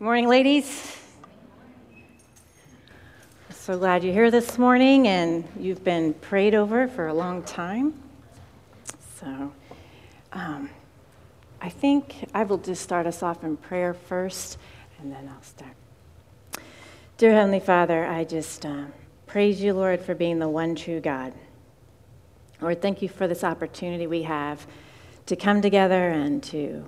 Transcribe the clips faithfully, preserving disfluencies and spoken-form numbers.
Good morning, ladies. So glad you're here this morning, and you've been prayed over for a long time. So um, I think I will just start us off in prayer first, and then I'll start. Dear Heavenly Father, I just uh, praise you, Lord, for being the one true God. Lord, thank you for this opportunity we have to come together and to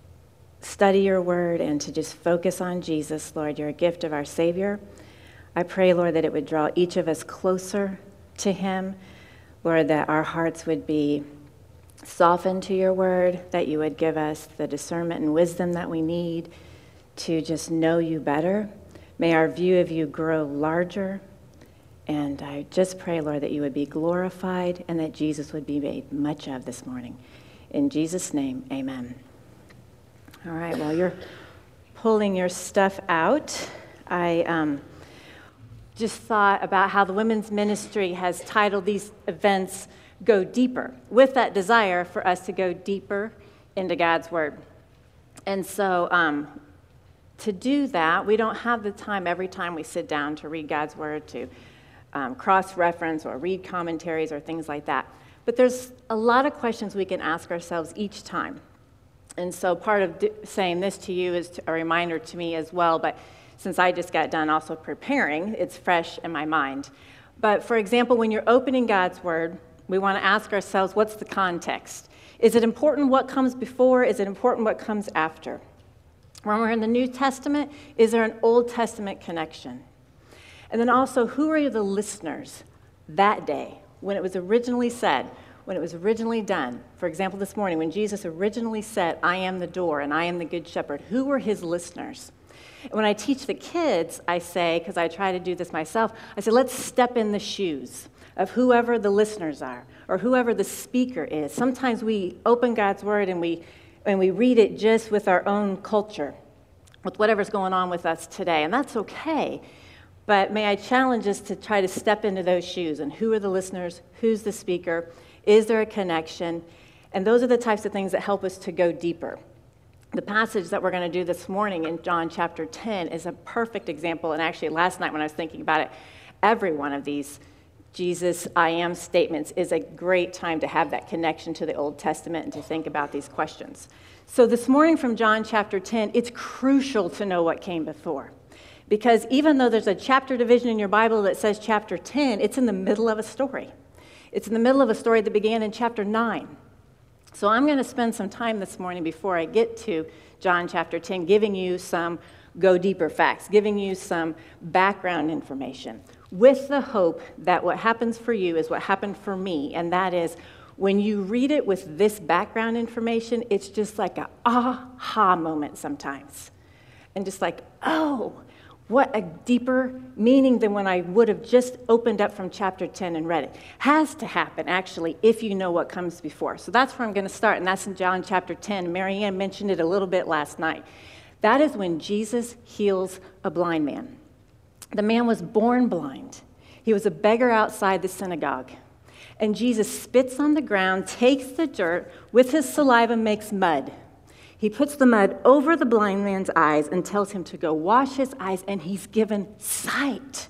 study your word and to just focus on Jesus, Lord. You're a gift of our Savior. I pray, Lord, that it would draw each of us closer to him. Lord, that our hearts would be softened to your word, that you would give us the discernment and wisdom that we need to just know you better. May our view of you grow larger. And I just pray, Lord, that you would be glorified and that Jesus would be made much of this morning. In Jesus' name, amen. All right, well, you're pulling your stuff out. I um, just thought about how the women's ministry has titled these events Go Deeper, with that desire for us to go deeper into God's Word. And so um, to do that, we don't have the time every time we sit down to read God's Word to um, cross-reference or read commentaries or things like that. But there's a lot of questions we can ask ourselves each time. And so part of saying this to you is a reminder to me as well, but since I just got done also preparing, it's fresh in my mind. But for example, when you're opening God's Word, we want to ask ourselves, what's the context? Is it important what comes before? Is it important what comes after? When we're in the New Testament, is there an Old Testament connection? And then also, who are the listeners that day when it was originally said? When it was originally done. For example, this morning, when Jesus originally said, I am the door and I am the good shepherd, who were his listeners? And when I teach the kids, I say, because I try to do this myself, I say, let's step in the shoes of whoever the listeners are or whoever the speaker is. Sometimes we open God's Word and we, and we read it just with our own culture, with whatever's going on with us today, and that's okay. But may I challenge us to try to step into those shoes, and who are the listeners, who's the speaker, is there a connection? And those are the types of things that help us to go deeper. The passage that we're going to do this morning in John chapter ten is a perfect example. And actually, last night when I was thinking about it, every one of these Jesus, I am statements is a great time to have that connection to the Old Testament and to think about these questions. So this morning from John chapter ten, it's crucial to know what came before. Because even though there's a chapter division in your Bible that says chapter ten, it's in the middle of a story. It's in the middle of a story that began in chapter nine. So I'm going to spend some time this morning before I get to John chapter ten giving you some go deeper facts, giving you some background information with the hope that what happens for you is what happened for me, and that is when you read it with this background information, it's just like a aha moment sometimes. And just like, oh, what a deeper meaning than when I would have just opened up from chapter ten and read it. Has to happen, actually, if you know what comes before. So that's where I'm going to start, and that's in John chapter ten. Mary Ann mentioned it a little bit last night. That is when Jesus heals a blind man. The man was born blind. He was a beggar outside the synagogue. And Jesus spits on the ground, takes the dirt, with his saliva makes mud. He puts the mud over the blind man's eyes and tells him to go wash his eyes, and he's given sight.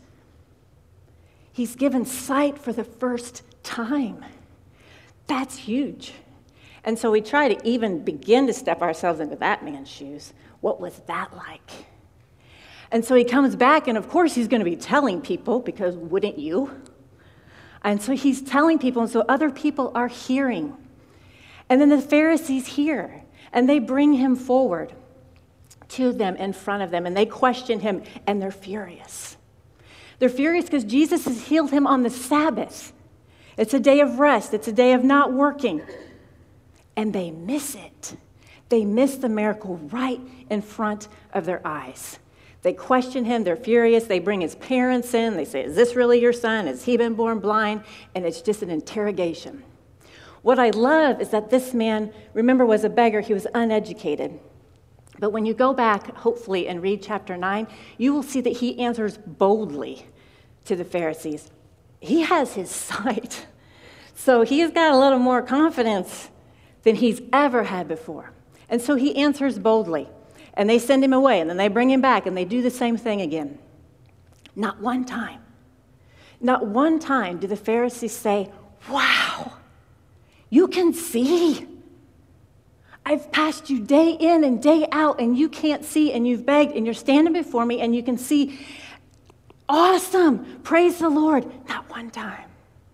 He's given sight for the first time. That's huge. And so we try to even begin to step ourselves into that man's shoes. What was that like? And so he comes back, and of course he's going to be telling people, because wouldn't you? And so he's telling people, and so other people are hearing. And then the Pharisees hear. And they bring him forward to them in front of them, and they question him, and they're furious. They're furious because Jesus has healed him on the Sabbath. It's a day of rest. It's a day of not working. And they miss it. They miss the miracle right in front of their eyes. They question him. They're furious. They bring his parents in. They say, is this really your son? Has he been born blind? And it's just an interrogation. What I love is that this man, remember, was a beggar. He was uneducated. But when you go back, hopefully, and read chapter nine, you will see that he answers boldly to the Pharisees. He has his sight. So he's got a little more confidence than he's ever had before. And so he answers boldly. And they send him away, and then they bring him back, and they do the same thing again. Not one time. Not one time do the Pharisees say, wow, you can see. I've passed you day in and day out, and you can't see, and you've begged, and you're standing before me, and you can see. Awesome. Praise the Lord. Not one time.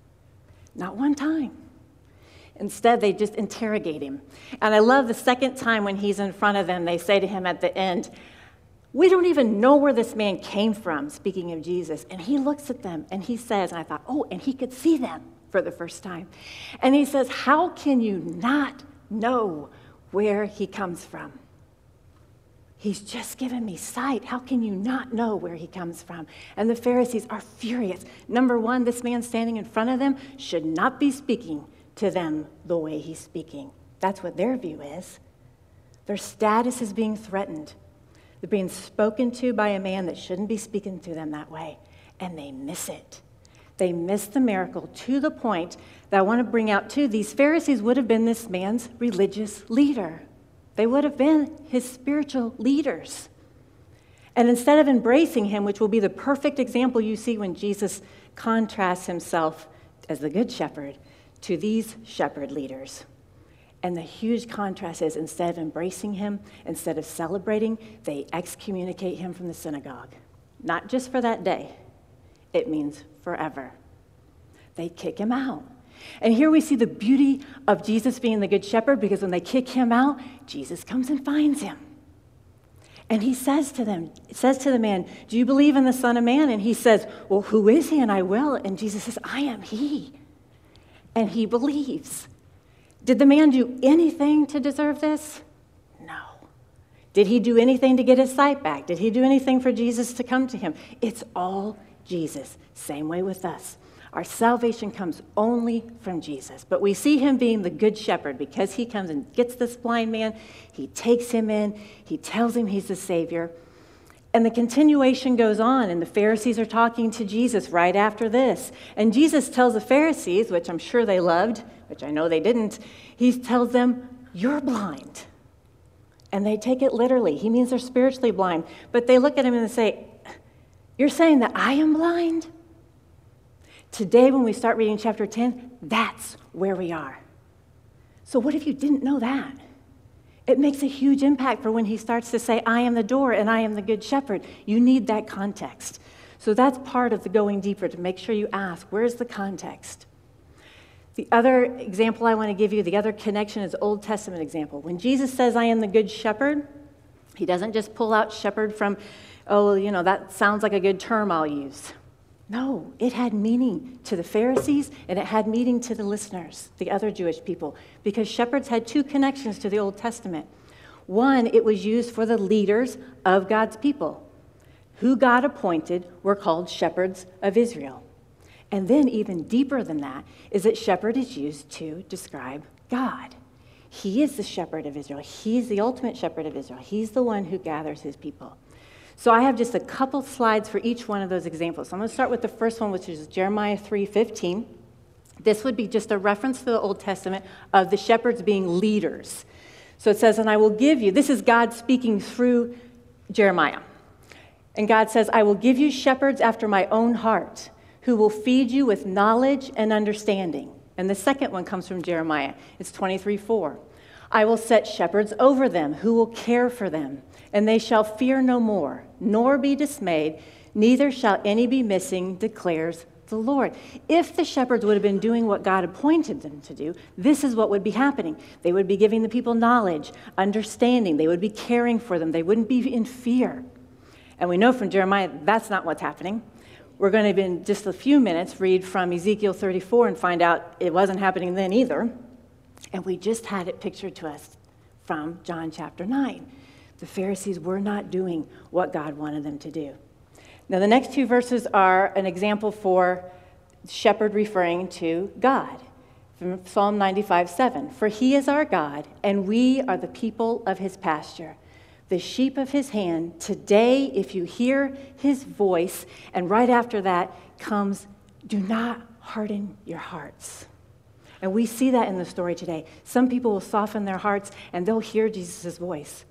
Not one time. Instead, they just interrogate him. And I love the second time when he's in front of them, they say to him at the end, we don't even know where this man came from, speaking of Jesus. And he looks at them and he says, and I thought, oh, and he could see them for the first time. And he says, how can you not know where he comes from? He's just given me sight. How can you not know where he comes from? And the Pharisees are furious. Number one, this man standing in front of them should not be speaking to them the way he's speaking. That's what their view is. Their status is being threatened. They're being spoken to by a man that shouldn't be speaking to them that way, and they miss it. They miss the miracle to the point that I want to bring out too. These Pharisees would have been this man's religious leader. They would have been his spiritual leaders. And instead of embracing him, which will be the perfect example you see when Jesus contrasts himself as the good shepherd to these shepherd leaders. And the huge contrast is instead of embracing him, instead of celebrating, they excommunicate him from the synagogue. Not just for that day. It means forever. They kick him out. And here we see the beauty of Jesus being the good shepherd, because when they kick him out, Jesus comes and finds him. And he says to them, says to the man, do you believe in the Son of Man? And he says, well, who is he? And I will. And Jesus says, I am he. And he believes. Did the man do anything to deserve this? No. Did he do anything to get his sight back? Did he do anything for Jesus to come to him? It's all Jesus. Same way with us. Our salvation comes only from Jesus. But we see him being the good shepherd because he comes and gets this blind man. He takes him in. He tells him he's the Savior. And the continuation goes on, and the Pharisees are talking to Jesus right after this. And Jesus tells the Pharisees, which I'm sure they loved, which I know they didn't, he tells them, you're blind. And they take it literally. He means they're spiritually blind. But they look at him and they say, you're saying that I am blind? Today, when we start reading chapter ten, that's where we are. So what if you didn't know that? It makes a huge impact for when he starts to say, I am the door and I am the good shepherd. You need that context. So that's part of the going deeper, to make sure you ask, where's the context? The other example I want to give you, the other connection is Old Testament example. When Jesus says, I am the good shepherd, he doesn't just pull out shepherd from, oh, you know, that sounds like a good term I'll use. No, it had meaning to the Pharisees, and it had meaning to the listeners, the other Jewish people, because shepherds had two connections to the Old Testament. One, it was used for the leaders of God's people. Who God appointed were called shepherds of Israel. And then even deeper than that is that shepherd is used to describe God. He is the shepherd of Israel. He's the ultimate shepherd of Israel. He's the one who gathers his people. So I have just a couple slides for each one of those examples. So I'm going to start with the first one, which is Jeremiah three fifteen. This would be just a reference to the Old Testament of the shepherds being leaders. So it says, and I will give you, this is God speaking through Jeremiah. And God says, I will give you shepherds after my own heart, who will feed you with knowledge and understanding. And the second one comes from Jeremiah. It's twenty-three four. I will set shepherds over them who will care for them, and they shall fear no more, nor be dismayed, neither shall any be missing, declares the Lord. If the shepherds would have been doing what God appointed them to do, this is what would be happening. They would be giving the people knowledge, understanding. They would be caring for them. They wouldn't be in fear. And we know from Jeremiah that's not what's happening. We're going to, in just a few minutes, read from Ezekiel thirty-four and find out it wasn't happening then either. And we just had it pictured to us from John chapter nine. The Pharisees were not doing what God wanted them to do. Now, the next two verses are an example for shepherd referring to God. From Psalm ninety-five seven. For he is our God, and we are the people of his pasture, the sheep of his hand. Today, if you hear his voice, and right after that comes, do not harden your hearts. And we see that in the story today. Some people will soften their hearts, and they'll hear Jesus' voice.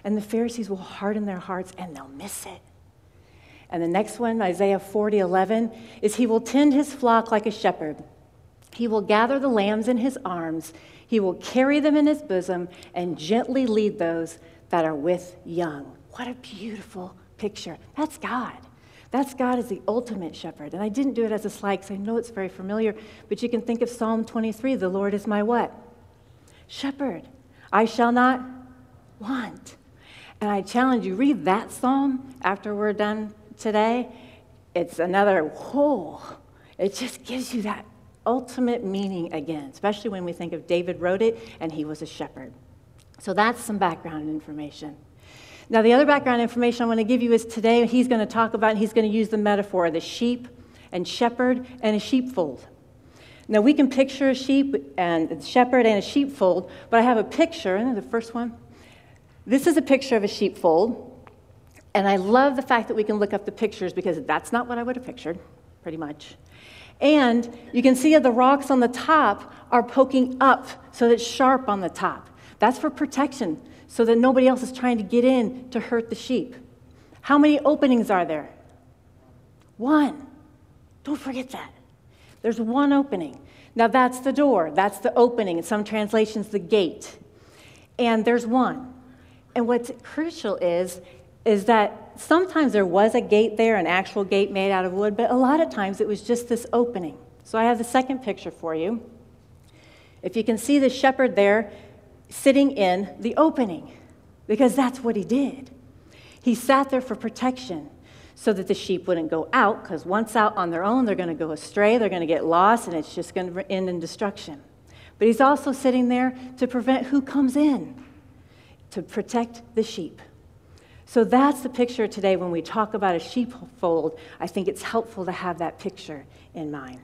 And the Pharisees will harden their hearts and they'll miss it. And the next one, Isaiah forty eleven, is he will tend his flock like a shepherd. He will gather the lambs in his arms. He will carry them in his bosom and gently lead those that are with young. What a beautiful picture. That's God. That's God as the ultimate shepherd. And I didn't do it as a slide because I know it's very familiar, but you can think of Psalm twenty-three, the Lord is my what? Shepherd. I shall not want. And I challenge you, read that psalm after we're done today. It's another whole. It just gives you that ultimate meaning again, especially when we think of David wrote it and he was a shepherd. So that's some background information. Now, the other background information I want to give you is today he's going to talk about, and he's going to use the metaphor of the sheep and shepherd and a sheepfold. Now, we can picture a sheep and a shepherd and a sheepfold, but I have a picture, and the first one. This is a picture of a sheepfold, and I love the fact that we can look up the pictures because that's not what I would have pictured, pretty much. And you can see the rocks on the top are poking up so that it's sharp on the top. That's for protection, so that nobody else is trying to get in to hurt the sheep. How many openings are there? One. Don't forget that. There's one opening. Now that's the door. That's the opening. In some translations, the gate. And there's one. And what's crucial is, is that sometimes there was a gate there, an actual gate made out of wood, but a lot of times it was just this opening. So I have the second picture for you. If you can see the shepherd there sitting in the opening, because that's what he did. He sat there for protection so that the sheep wouldn't go out, because once out on their own, they're going to go astray, they're going to get lost, and it's just going to end in destruction. But he's also sitting there to prevent who comes in, to protect the sheep. So that's the picture today. When we talk about a sheepfold, I think it's helpful to have that picture in mind.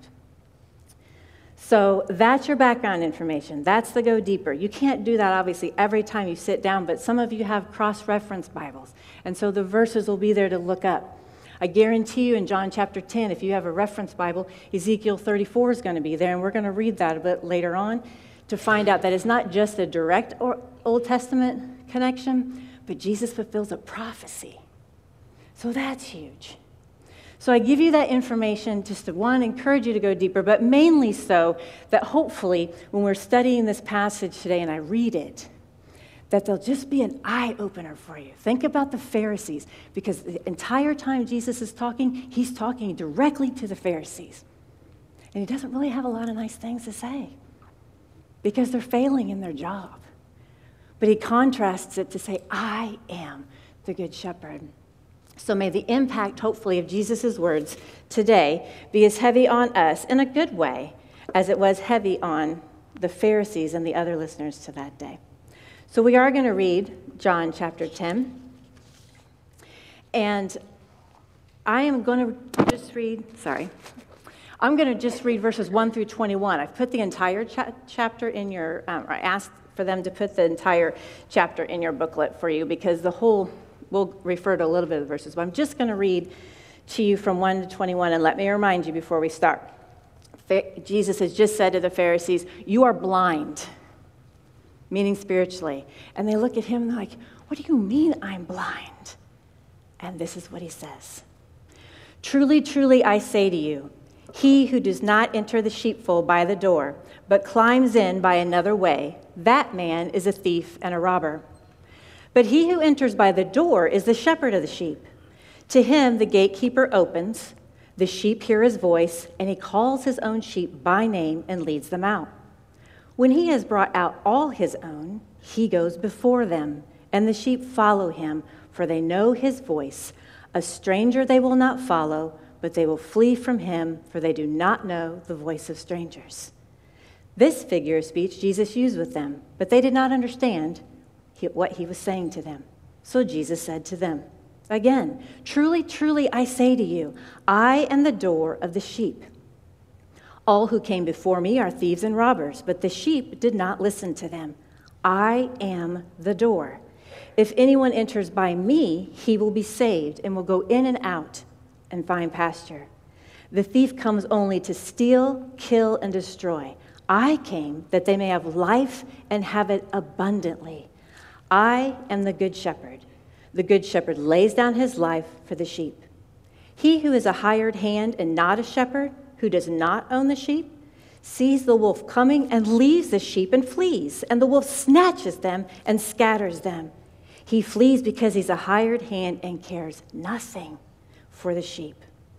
So that's your background information. That's the go deeper. You can't do that, obviously, every time you sit down, but some of you have cross-reference Bibles, and so the verses will be there to look up. I guarantee you in John chapter ten, if you have a reference Bible, Ezekiel thirty-four is going to be there, and we're going to read that a bit later on to find out that it's not just a direct Old Testament connection, but Jesus fulfills a prophecy. So that's huge. So I give you that information just to, one, encourage you to go deeper, but mainly so that hopefully when we're studying this passage today and I read it, that there'll just be an eye-opener for you. Think about the Pharisees, because the entire time Jesus is talking, he's talking directly to the Pharisees. And he doesn't really have a lot of nice things to say because they're failing in their job. But he contrasts it to say, I am the good shepherd. So may the impact, hopefully, of Jesus' words today be as heavy on us in a good way as it was heavy on the Pharisees and the other listeners to that day. So we are going to read John chapter ten. And I am going to just read, sorry, I'm going to just read verses one through twenty-one. I've put the entire cha- chapter in your, um, or I asked for them to put the entire chapter in your booklet for you because the whole, we'll refer to a little bit of the verses, but I'm just going to read to you from one to twenty-one, and let me remind you before we start. Jesus has just said to the Pharisees, you are blind, meaning spiritually. And they look at him and they're like, what do you mean I'm blind? And this is what he says. Truly, truly, I say to you, he who does not enter the sheepfold by the door, but climbs in by another way, that man is a thief and a robber. But he who enters by the door is the shepherd of the sheep. To him the gatekeeper opens, the sheep hear his voice, and he calls his own sheep by name and leads them out. When he has brought out all his own, he goes before them, and the sheep follow him, for they know his voice. A stranger they will not follow, but they will flee from him, for they do not know the voice of strangers. This figure of speech Jesus used with them, but they did not understand what he was saying to them. So Jesus said to them, again, truly, truly, I say to you, I am the door of the sheep. All who came before me are thieves and robbers, but the sheep did not listen to them. I am the door. If anyone enters by me, he will be saved and will go in and out and find pasture. The thief comes only to steal, kill, and destroy. I came that they may have life and have it abundantly. I am the good shepherd. The good shepherd lays down his life for the sheep. He who is a hired hand and not a shepherd, who does not own the sheep, sees the wolf coming and leaves the sheep and flees, and the wolf snatches them and scatters them. He flees because he's a hired hand and cares nothing for the sheep.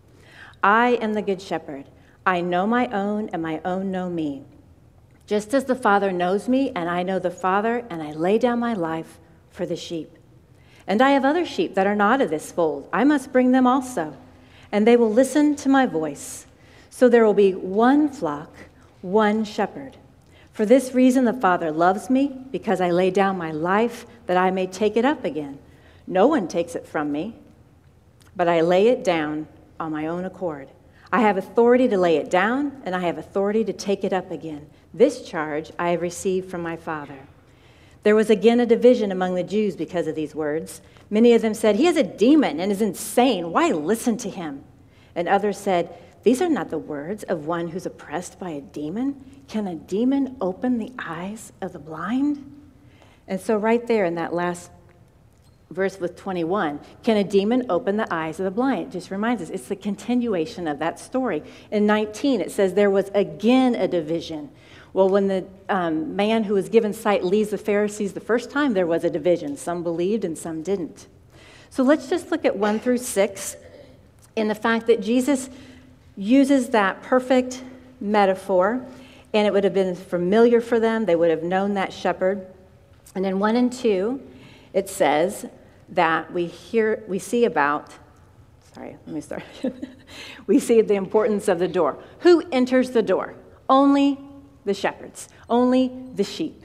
I am the good shepherd. I know my own, and my own know me. Just as the Father knows me, and I know the Father, and I lay down my life for the sheep. And I have other sheep that are not of this fold. I must bring them also, and they will listen to my voice. So there will be one flock, one shepherd. For this reason the Father loves me, because I lay down my life that I may take it up again. No one takes it from me, but I lay it down on my own accord. I have authority to lay it down, and I have authority to take it up again. This charge I have received from my Father. There was again a division among the Jews because of these words. Many of them said, he has a demon and is insane. Why listen to him? And others said, these are not the words of one who's oppressed by a demon. Can a demon open the eyes of the blind? And so right there in that last verse with twenty-one, can a demon open the eyes of the blind? It just reminds us, it's the continuation of that story. In nineteen, it says there was again a division. Well, when the um, man who was given sight leaves the Pharisees the first time, there was a division. Some believed and some didn't. So let's just look at one through six in the fact that Jesus uses that perfect metaphor, and it would have been familiar for them. They would have known that shepherd. And in one and two, it says that we hear, we see about, sorry, let me start. We see the importance of the door. Who enters the door? Only the shepherds, only the sheep.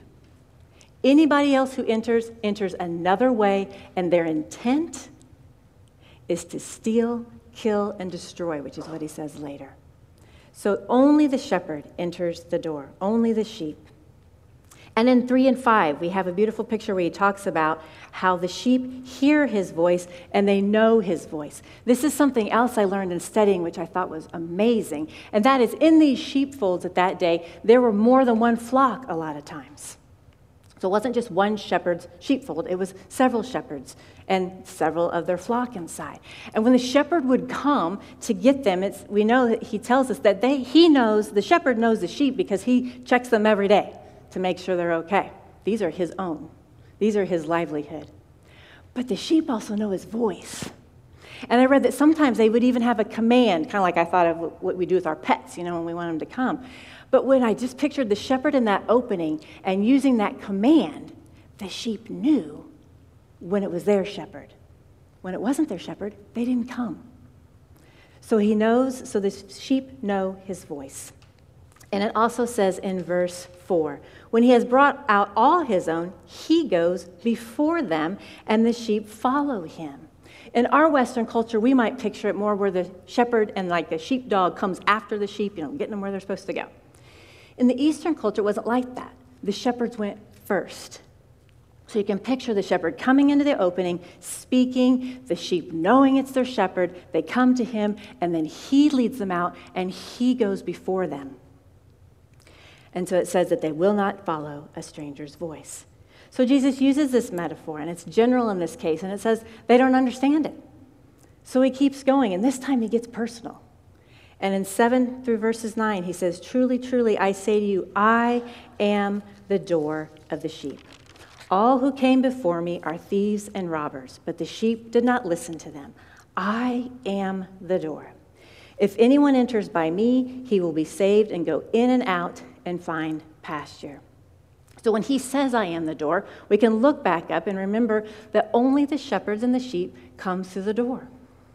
Anybody else who enters, enters another way, and their intent is to steal, kill, and destroy, which is what he says later. So only the shepherd enters the door, only the sheep. And in three and five, we have a beautiful picture where he talks about how the sheep hear his voice and they know his voice. This is something else I learned in studying, which I thought was amazing. And that is, in these sheepfolds at that day, there were more than one flock a lot of times. So it wasn't just one shepherd's sheepfold, it was several shepherds and several of their flock inside. And when the shepherd would come to get them, it's, we know that he tells us that they, he knows, the shepherd knows the sheep because he checks them every day to make sure they're okay. These are his own. These are his livelihood. But the sheep also know his voice. And I read that sometimes they would even have a command, kind of like I thought of what we do with our pets, you know, when we want them to come. But when I just pictured the shepherd in that opening and using that command, the sheep knew when it was their shepherd. When it wasn't their shepherd, they didn't come. So he knows, so the sheep know his voice. And it also says in verse four, when he has brought out all his own, he goes before them, and the sheep follow him. In our Western culture, we might picture it more where the shepherd and like the sheepdog comes after the sheep, you know, getting them where they're supposed to go. In the Eastern culture, it wasn't like that. The shepherds went first. So you can picture the shepherd coming into the opening, speaking, the sheep knowing it's their shepherd. They come to him, and then he leads them out, and he goes before them. And so it says that they will not follow a stranger's voice. So Jesus uses this metaphor, and it's general in this case, and it says they don't understand it. So he keeps going, and this time he gets personal. And in seven through verses nine, he says, truly, truly, I say to you, I am the door of the sheep. All who came before me are thieves and robbers, but the sheep did not listen to them. I am the door. If anyone enters by me, he will be saved and go in and out and find pasture. So when he says, I am the door, we can look back up and remember that only the shepherds and the sheep come through the door.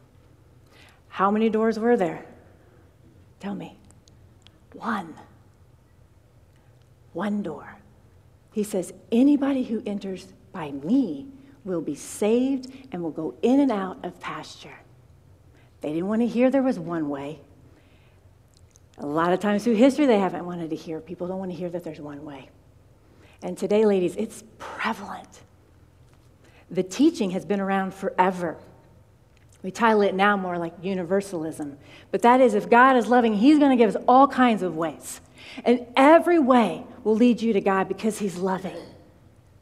How many doors were there? Tell me. One. One door. He says, anybody who enters by me will be saved and will go in and out of pasture. They didn't want to hear there was one way. A lot of times through history, they haven't wanted to hear. People don't want to hear that there's one way. And today, ladies, it's prevalent. The teaching has been around forever. We title it now more like universalism. But that is, if God is loving, he's going to give us all kinds of ways. And every way will lead you to God because he's loving.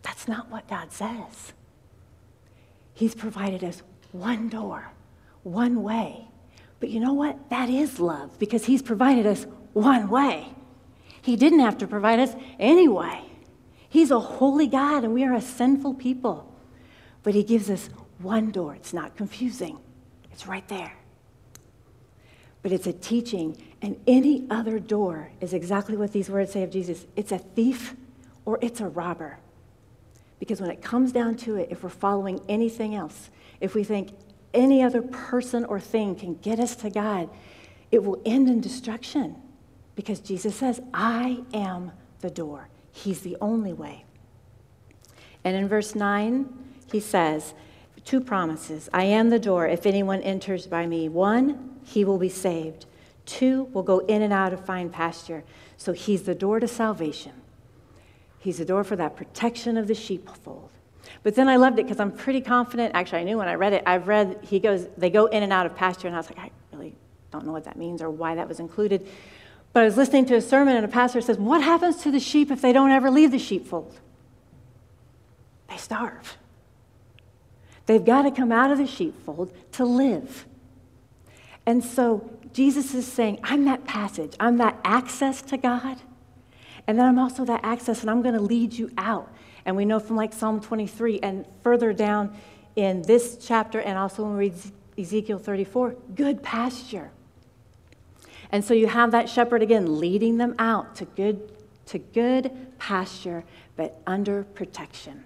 That's not what God says. He's provided us one door, one way. But you know what? That is love, because he's provided us one way. He didn't have to provide us any way. He's a holy God, and we are a sinful people. But he gives us one door. It's not confusing. It's right there. But it's a teaching, and any other door is exactly what these words say of Jesus. It's a thief or it's a robber. Because when it comes down to it, if we're following anything else, if we think any other person or thing can get us to God, it will end in destruction. Because Jesus says, I am the door. He's the only way. And in verse nine, he says, two promises. I am the door. If anyone enters by me, one, he will be saved. Two, will go in and out of fine pasture. So he's the door to salvation. He's the door for that protection of the sheepfold. But then I loved it because I'm pretty confident. Actually, I knew when I read it. I've read, he goes, they go in and out of pasture. And I was like, I really don't know what that means or why that was included. But I was listening to a sermon, and a pastor says, what happens to the sheep if they don't ever leave the sheepfold? They starve. They've got to come out of the sheepfold to live. And so Jesus is saying, I'm that passage. I'm that access to God. And then I'm also that access, and I'm going to lead you out. And we know from like Psalm twenty-three and further down in this chapter, and also when we read Ezekiel thirty-four, good pasture. And so you have that shepherd again leading them out to good, to good pasture, but under protection.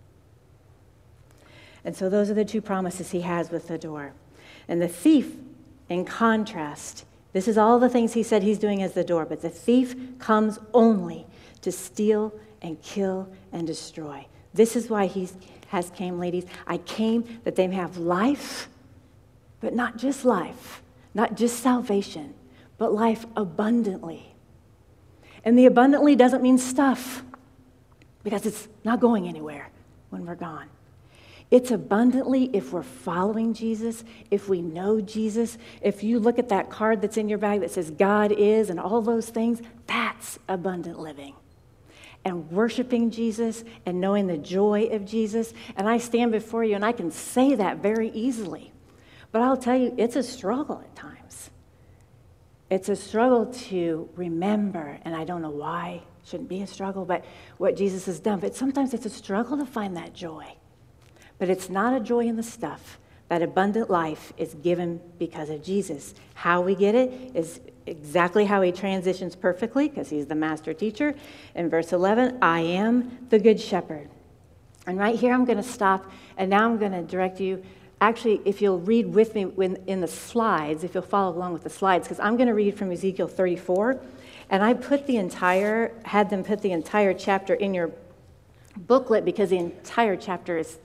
And so those are the two promises he has with the door. And the thief, in contrast, this is all the things he said he's doing as the door, but the thief comes only to steal and kill and destroy. This is why he has came, ladies. I came that they may have life, but not just life, not just salvation, but life abundantly. And the abundantly doesn't mean stuff, because it's not going anywhere when we're gone. It's abundantly if we're following Jesus, if we know Jesus. If you look at that card that's in your bag that says God is and all those things, that's abundant living. And worshiping Jesus and knowing the joy of Jesus. And I stand before you and I can say that very easily. But I'll tell you, it's a struggle at times. It's a struggle to remember, and I don't know why, it shouldn't be a struggle, but what Jesus has done. But sometimes it's a struggle to find that joy. But it's not a joy in the stuff. That abundant life is given because of Jesus. How we get it is exactly how he transitions perfectly, because he's the master teacher. In verse eleven, I am the good shepherd. And right here I'm going to stop, and now I'm going to direct you. Actually, if you'll read with me when, in the slides, if you'll follow along with the slides, because I'm going to read from Ezekiel thirty-four. And I put the entire, had them put the entire chapter in your booklet, because the entire chapter is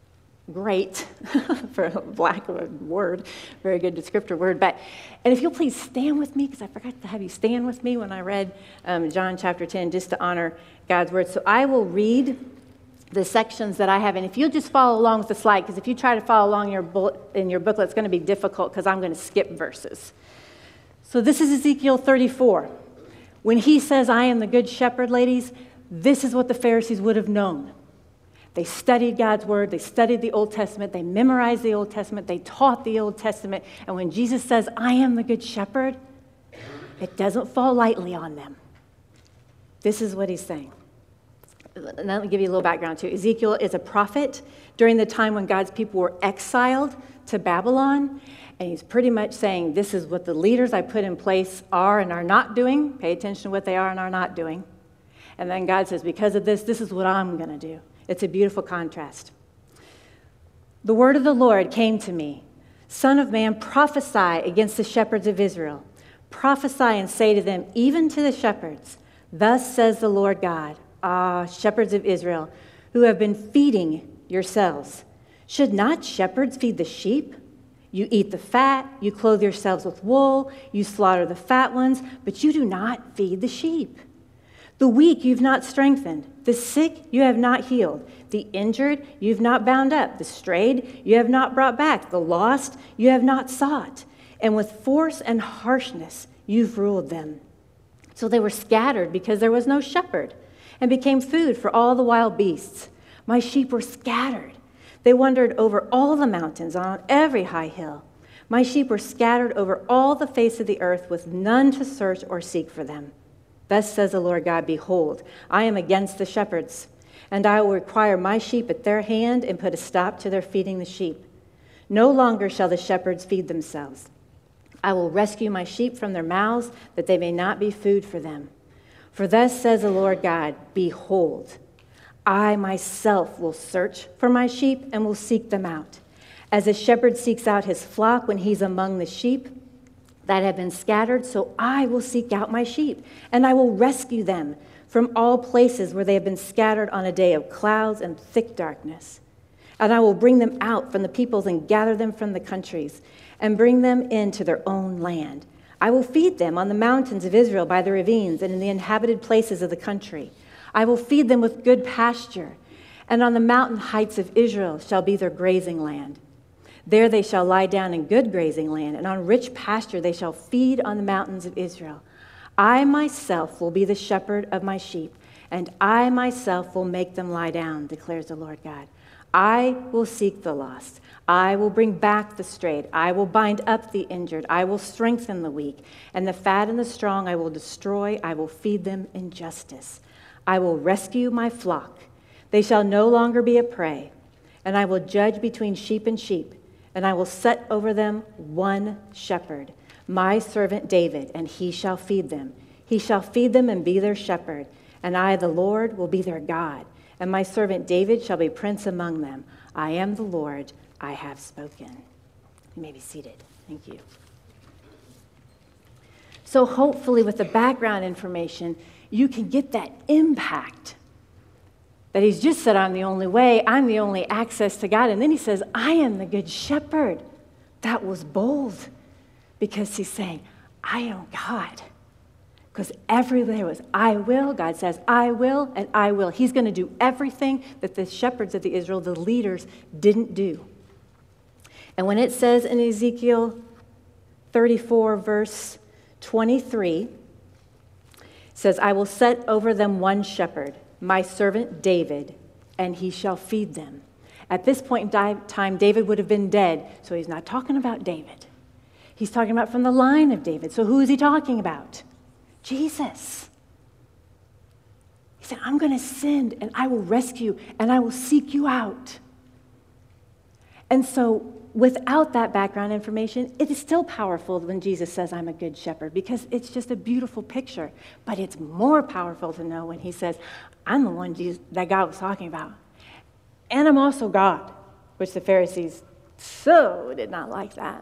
great, for lack of a word, very good descriptor word. But, and if you'll please stand with me, because I forgot to have you stand with me when I read um, John chapter ten, just to honor God's word. So I will read the sections that I have, and if you'll just follow along with the slide, because if you try to follow along your bullet, in your booklet, it's going to be difficult, because I'm going to skip verses. So this is Ezekiel thirty-four. When he says, I am the good shepherd, ladies, this is what the Pharisees would have known. They studied God's word. They studied the Old Testament. They memorized the Old Testament. They taught the Old Testament. And when Jesus says, I am the good shepherd, it doesn't fall lightly on them. This is what he's saying. And let me give you a little background too. Ezekiel is a prophet during the time when God's people were exiled to Babylon. And he's pretty much saying, this is what the leaders I put in place are and are not doing. Pay attention to what they are and are not doing. And then God says, because of this, this is what I'm going to do. It's a beautiful contrast. The word of the Lord came to me. Son of man, prophesy against the shepherds of Israel. Prophesy and say to them, even to the shepherds, thus says the Lord God, ah, shepherds of Israel, who have been feeding yourselves. Should not shepherds feed the sheep? You eat the fat, you clothe yourselves with wool, you slaughter the fat ones, but you do not feed the sheep. The weak you've not strengthened, the sick you have not healed, the injured you've not bound up, the strayed you have not brought back, the lost you have not sought, and with force and harshness you've ruled them. So they were scattered because there was no shepherd, and became food for all the wild beasts. My sheep were scattered. They wandered over all the mountains, on every high hill. My sheep were scattered over all the face of the earth, with none to search or seek for them. Thus says the Lord God, behold, I am against the shepherds, and I will require my sheep at their hand and put a stop to their feeding the sheep. No longer shall the shepherds feed themselves. I will rescue my sheep from their mouths, that they may not be food for them. For thus says the Lord God, behold, I myself will search for my sheep and will seek them out. As a shepherd seeks out his flock when he's among the sheep that have been scattered, so I will seek out my sheep, and I will rescue them from all places where they have been scattered on a day of clouds and thick darkness. And I will bring them out from the peoples and gather them from the countries and bring them into their own land. I will feed them on the mountains of Israel by the ravines and in the inhabited places of the country. I will feed them with good pasture, and on the mountain heights of Israel shall be their grazing land. There they shall lie down in good grazing land, and on rich pasture they shall feed on the mountains of Israel. I myself will be the shepherd of my sheep, and I myself will make them lie down, declares the Lord God. I will seek the lost. I will bring back the strayed. I will bind up the injured. I will strengthen the weak. And the fat and the strong I will destroy. I will feed them in justice. I will rescue my flock. They shall no longer be a prey. And I will judge between sheep and sheep. And I will set over them one shepherd, my servant David, and he shall feed them. He shall feed them and be their shepherd. And I, the Lord, will be their God. And my servant David shall be prince among them. I am the Lord, I have spoken. You may be seated. Thank you. So hopefully with the background information, you can get that impact that he's just said, I'm the only way, I'm the only access to God. And then he says, I am the good shepherd. That was bold because he's saying, I am God. Because everywhere was, I will. God says, I will, and I will. He's going to do everything that the shepherds of the Israel, the leaders, didn't do. And when it says in Ezekiel thirty-four, verse twenty-three, it says, I will set over them one shepherd, my servant David, and he shall feed them. At this point in time, David would have been dead, so he's not talking about David. He's talking about from the line of David. So who is he talking about? Jesus. He said, I'm going to send and I will rescue and I will seek you out. And so without that background information, it is still powerful when Jesus says, I'm a good shepherd, because it's just a beautiful picture. But it's more powerful to know when he says, I'm the one Jesus, that God was talking about. And I'm also God, which the Pharisees so did not like that.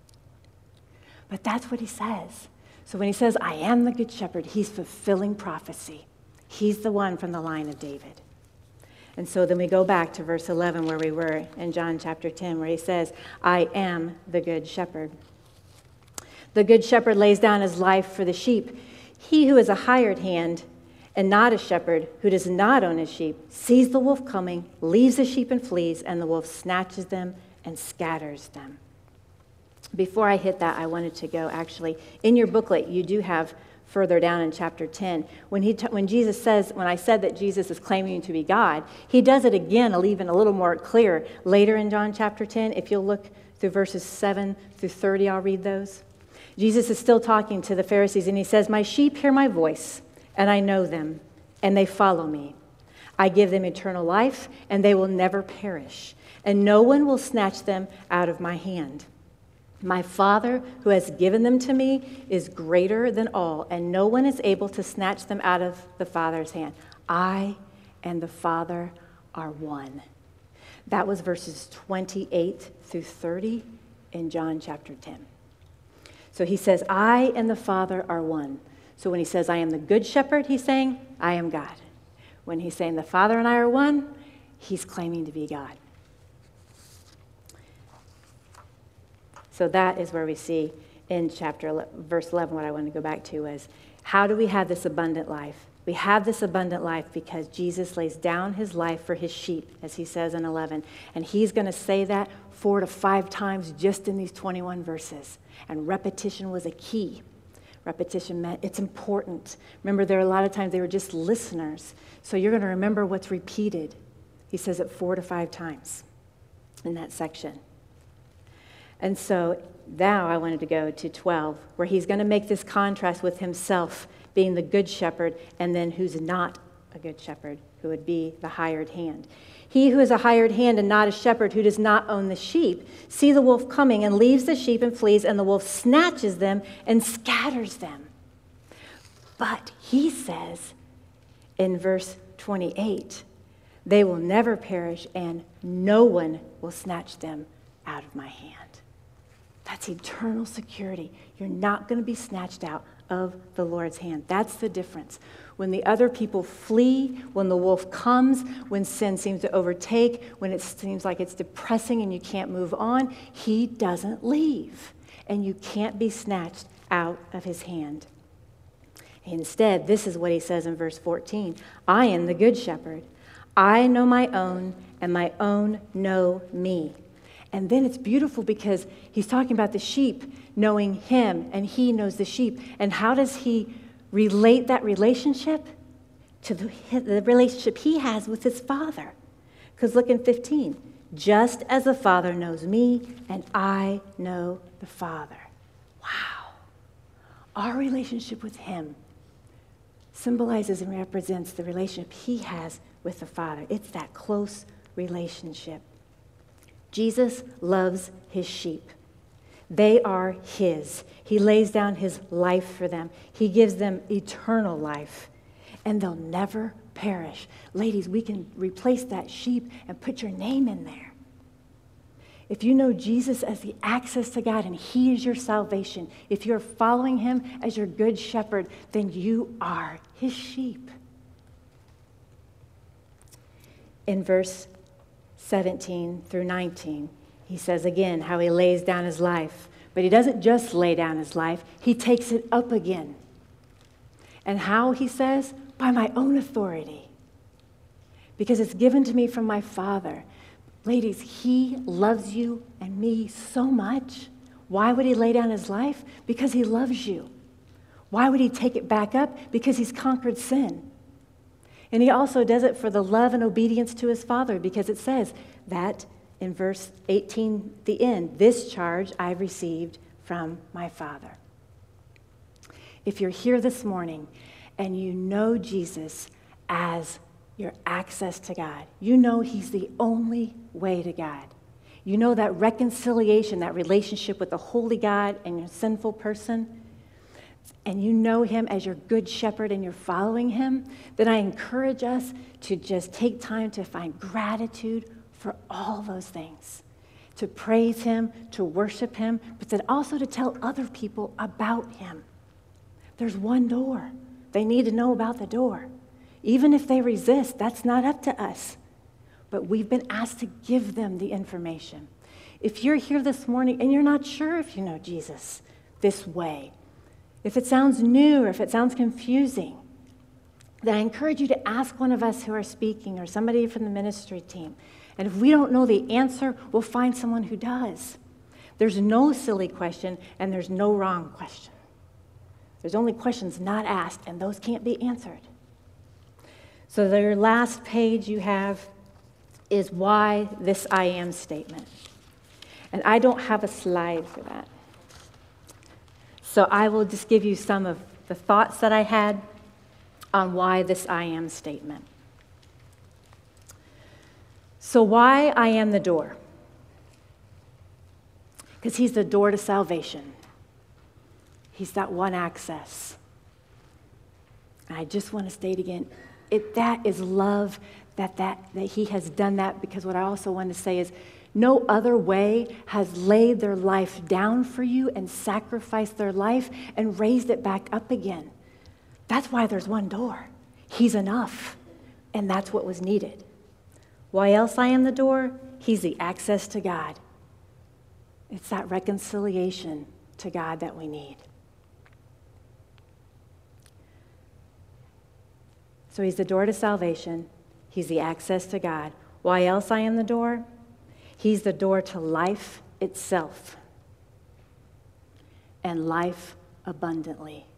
But that's what he says. So when he says, I am the good shepherd, he's fulfilling prophecy. He's the one from the line of David. And so then we go back to verse eleven where we were in John chapter ten, where he says, I am the good shepherd. The good shepherd lays down his life for the sheep. He who is a hired hand and not a shepherd, who does not own his sheep, sees the wolf coming, leaves the sheep and flees, and the wolf snatches them and scatters them. Before I hit that, I wanted to go, actually, in your booklet, you do have further down in chapter ten, when he t- when Jesus says, when I said that Jesus is claiming to be God, he does it again, even a little more clear later in John chapter ten. If you'll look through verses seven through thirty, I'll read those. Jesus is still talking to the Pharisees, and he says, my sheep hear my voice, and I know them, and they follow me. I give them eternal life, and they will never perish, and no one will snatch them out of my hand. My Father, who has given them to me, is greater than all, and no one is able to snatch them out of the Father's hand. I and the Father are one. That was verses twenty-eight through thirty in John chapter ten. So he says, I and the Father are one. So when he says, I am the good shepherd, he's saying, I am God. When he's saying the Father and I are one, he's claiming to be God. So that is where we see in chapter eleven, verse eleven, what I want to go back to is, how do we have this abundant life? We have this abundant life because Jesus lays down his life for his sheep, as he says in eleven. And he's going to say that four to five times just in these twenty-one verses. And repetition was a key. Repetition meant it's important. Remember, there are a lot of times they were just listeners. So you're going to remember what's repeated. He says it four to five times in that section. And so now I wanted to go to twelve, where he's going to make this contrast with himself being the good shepherd, and then who's not a good shepherd, who would be the hired hand. He who is a hired hand and not a shepherd, who does not own the sheep, see the wolf coming and leaves the sheep and flees, and the wolf snatches them and scatters them. But he says in verse twenty-eight, they will never perish, and no one will snatch them out of my hand. That's eternal security. You're not going to be snatched out of the Lord's hand. That's the difference. When the other people flee, when the wolf comes, when sin seems to overtake, when it seems like it's depressing and you can't move on, he doesn't leave. And you can't be snatched out of his hand. Instead, this is what he says in verse fourteen. I am the good shepherd. I know my own, and my own know me. And then it's beautiful because he's talking about the sheep knowing him, and he knows the sheep. And how does he relate that relationship to the, the relationship he has with his Father? Because look in fifteen. Just as the Father knows me, and I know the Father. Wow. Our relationship with him symbolizes and represents the relationship he has with the Father. It's that close relationship. Jesus loves his sheep. They are his. He lays down his life for them. He gives them eternal life, and they'll never perish. Ladies, we can replace that sheep and put your name in there. If you know Jesus as the access to God and he is your salvation, if you're following him as your good shepherd, then you are his sheep. In verse seventeen through nineteen, he says again how he lays down his life. But he doesn't just lay down his life, he takes it up again. And how, he says? By my own authority. Because it's given to me from my Father. Ladies, he loves you and me so much. Why would he lay down his life? Because he loves you. Why would he take it back up? Because he's conquered sin. And he also does it for the love and obedience to his Father, because it says that in verse eighteen, the end, this charge I received from my Father. If you're here this morning and you know Jesus as your access to God, you know he's the only way to God. You know that reconciliation, that relationship with the holy God and your sinful person, and you know him as your good shepherd and you're following him, then I encourage us to just take time to find gratitude for all those things, to praise him, to worship him, but then also to tell other people about him. There's one door. They need to know about the door. Even if they resist, that's not up to us. But we've been asked to give them the information. If you're here this morning and you're not sure if you know Jesus this way, if it sounds new or if it sounds confusing, then I encourage you to ask one of us who are speaking or somebody from the ministry team. And if we don't know the answer, we'll find someone who does. There's no silly question and there's no wrong question. There's only questions not asked, and those can't be answered. So the last page you have is why this I am statement. And I don't have a slide for that. So I will just give you some of the thoughts that I had on why this I am statement. So why I am the door? Because he's the door to salvation. He's that one access. And I just want to state again, it, that is love, that, that, that he has done that, because what I also want to say is no other way has laid their life down for you and sacrificed their life and raised it back up again. That's why there's one door. He's enough, and that's what was needed. Why else I am the door? He's the access to God. It's that reconciliation to God that we need. So he's the door to salvation. He's the access to God. Why else I am the door? He's the door to life itself, and life abundantly.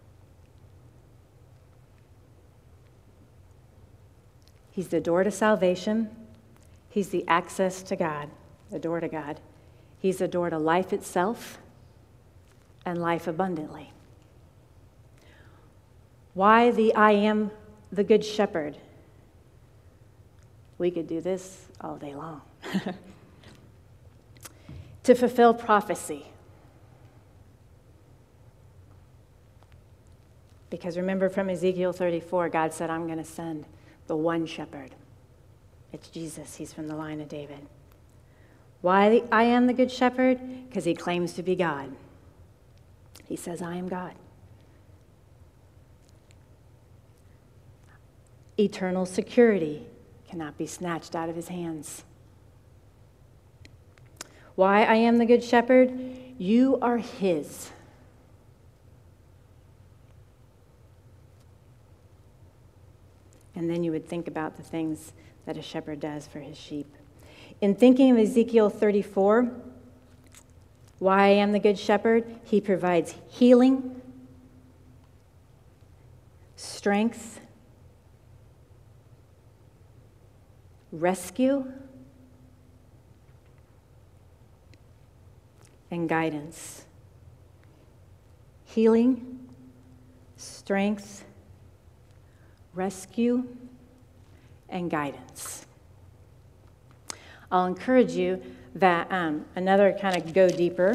He's the door to salvation. He's the access to God, the door to God. He's the door to life itself and life abundantly. Why the I am the Good Shepherd? We could do this all day long. To fulfill prophecy. Because remember from Ezekiel thirty-four, God said, I'm going to send the one shepherd. It's Jesus. He's from the line of David. Why I am the Good Shepherd? Because he claims to be God. He says, I am God. Eternal security cannot be snatched out of his hands. Why I am the Good Shepherd? You are his. And then you would think about the things that a shepherd does for his sheep. In thinking of Ezekiel thirty-four, why I am the Good Shepherd, he provides healing, strength, rescue, and guidance. Healing, strength, rescue, and guidance. I'll encourage you that um, another kind of go deeper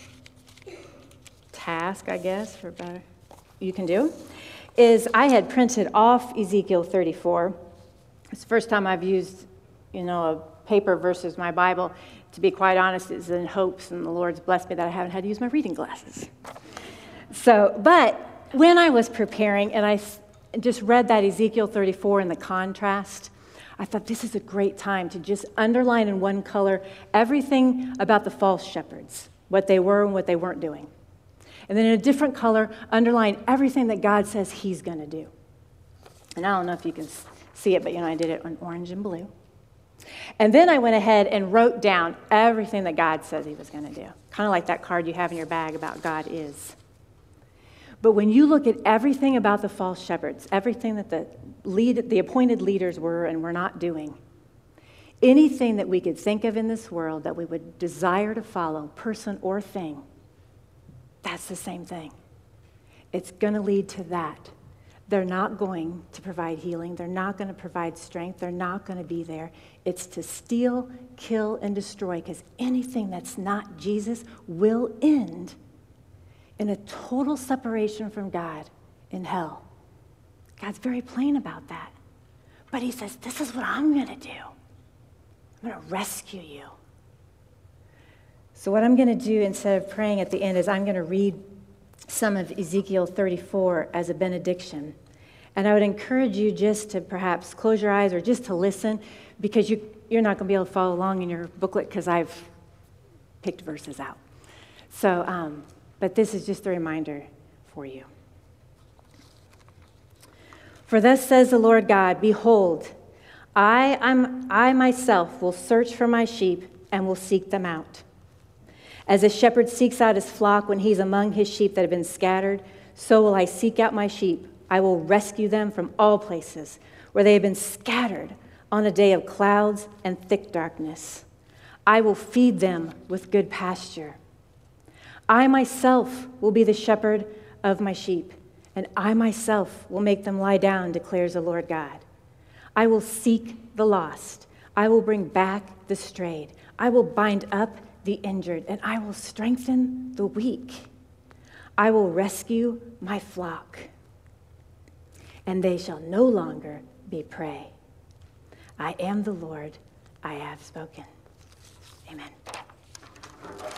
task, I guess, for better, you can do, is I had printed off Ezekiel thirty-four. It's the first time I've used, you know, a paper versus my Bible. To be quite honest, it's in hopes, and the Lord's blessed me that I haven't had to use my reading glasses. So, but when I was preparing and I just read that Ezekiel thirty-four and the contrast, I thought this is a great time to just underline in one color everything about the false shepherds, what they were and what they weren't doing. And then in a different color, underline everything that God says he's going to do. And I don't know if you can see it, but you know, I did it in orange and blue. And then I went ahead and wrote down everything that God says he was going to do. Kind of like that card you have in your bag about God is. But when you look at everything about the false shepherds, everything that the lead, the appointed leaders were and were not doing, anything that we could think of in this world that we would desire to follow, person or thing, that's the same thing. It's going to lead to that. They're not going to provide healing. They're not going to provide strength. They're not going to be there. It's to steal, kill, and destroy, because anything that's not Jesus will end in a total separation from God in hell. God's very plain about that. But he says, this is what I'm going to do. I'm going to rescue you. So what I'm going to do instead of praying at the end is I'm going to read some of Ezekiel thirty-four as a benediction. And I would encourage you just to perhaps close your eyes or just to listen, because you, you're not going to be able to follow along in your booklet because I've picked verses out. So, um, but this is just a reminder for you. For thus says the Lord God, behold, I, I'm, I myself will search for my sheep and will seek them out. As a shepherd seeks out his flock when he's among his sheep that have been scattered, so will I seek out my sheep. I will rescue them from all places where they have been scattered on a day of clouds and thick darkness. I will feed them with good pasture. I myself will be the shepherd of my sheep, and I myself will make them lie down, declares the Lord God. I will seek the lost. I will bring back the strayed. I will bind up the injured, and I will strengthen the weak. I will rescue my flock, and they shall no longer be prey. I am the Lord, I have spoken. Amen.